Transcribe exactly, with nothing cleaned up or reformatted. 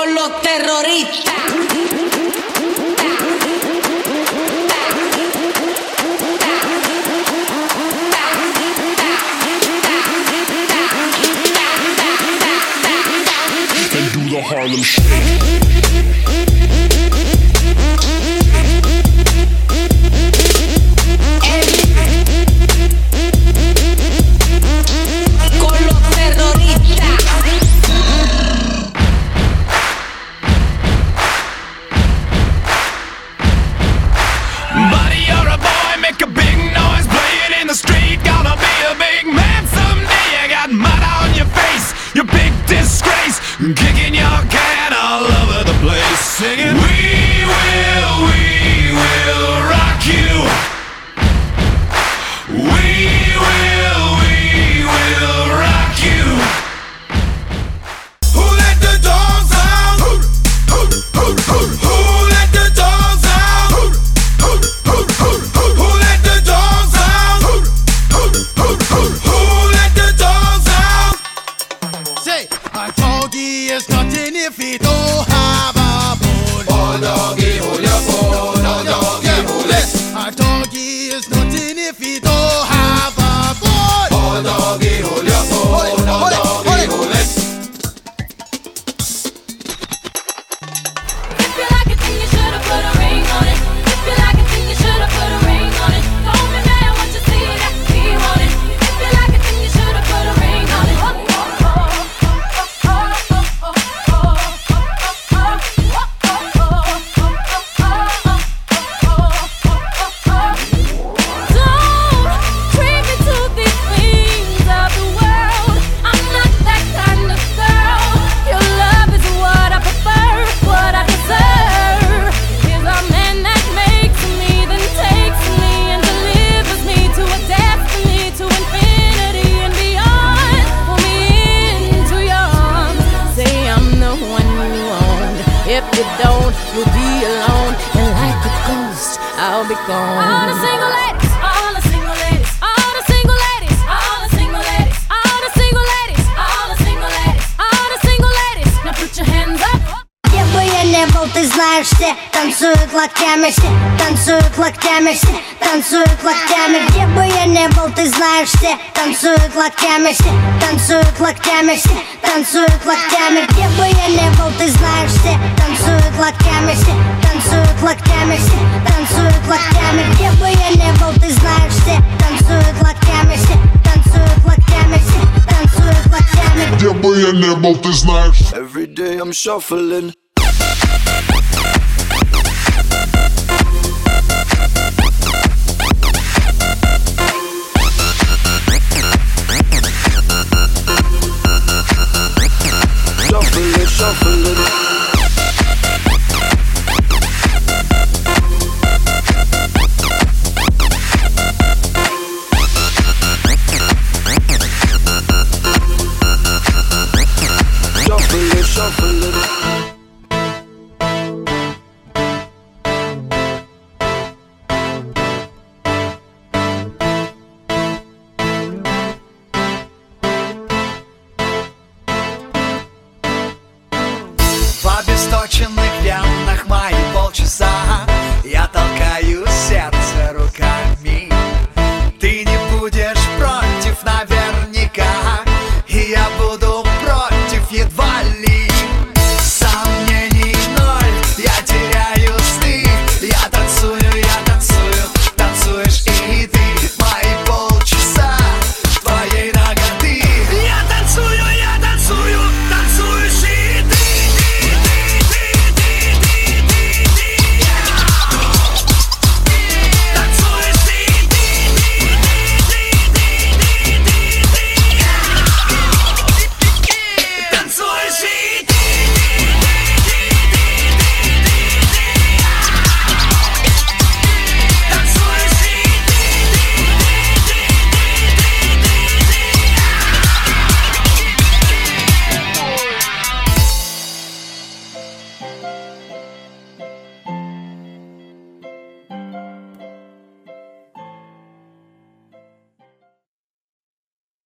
con los terroristas. And do the Harlem Shake. Kicking your can all over the place, singing, we will, we will rock you. We will, we will rock you. Who let the dogs out? Who, who, who, who, who let the dogs out? Who, who, who, who, who, who let the dogs out? Who, who, who, who, who let the dogs out? Say, I told you it's nothing if you don't have a bone. Oh, doggy, hold your bone. Oh, doggy, hold it. I told you it's nothing if you don't have a bone. Oh, doggy, hold your bone. Oh, doggy, hold it. If you like it, then you should've put a ring on it. If you like it, then you should've put a ring on it. Don't be mad what you see that he want it. If you like it, then you should've put a ring on it. Oh, oh, oh. If you don't, you'll be alone, and like a ghost, I'll be gone. All the single ladies, all the single ladies, all the single ladies, all the single ladies, all the single ladies, all the single ladies, all the single ladies. Now put your hands up. Где бы я не был, ты знаешь, все танцуют локтями, все танцуют локтями, все танцуют локтями. Где бы я не был, ты знаешь, все танцуют локтями, все танцуют локтями, все танцуют локтями. Где бы я не был, ты знаешь, все танцуют локтями, все танцуют локтями, все танцуют локтями. Где бы я не был, ты знаешь, все танцуют локтями, все танцуют локтями, все танцуют локтями. Где бы я не был, ты знаешь. Every day I'm shuffling. Shuffle it, shuffle it. Shuffle it, shuffle it.